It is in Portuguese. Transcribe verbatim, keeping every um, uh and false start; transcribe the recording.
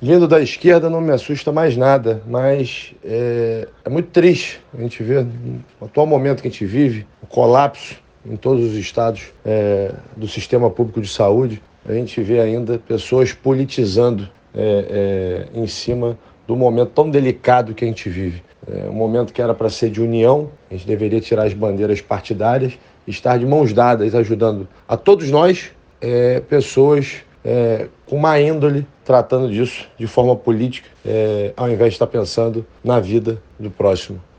Vindo da esquerda não me assusta mais nada, mas é, é muito triste a gente ver, no atual momento que a gente vive, o colapso em todos os estados é, do sistema público de saúde, a gente vê ainda pessoas politizando é, é, em cima do momento tão delicado que a gente vive. É um momento que era para ser de união, a gente deveria tirar as bandeiras partidárias e estar de mãos dadas, ajudando a todos nós, é, pessoas é, com má índole, tratando disso de forma política, é, ao invés de estar pensando na vida do próximo.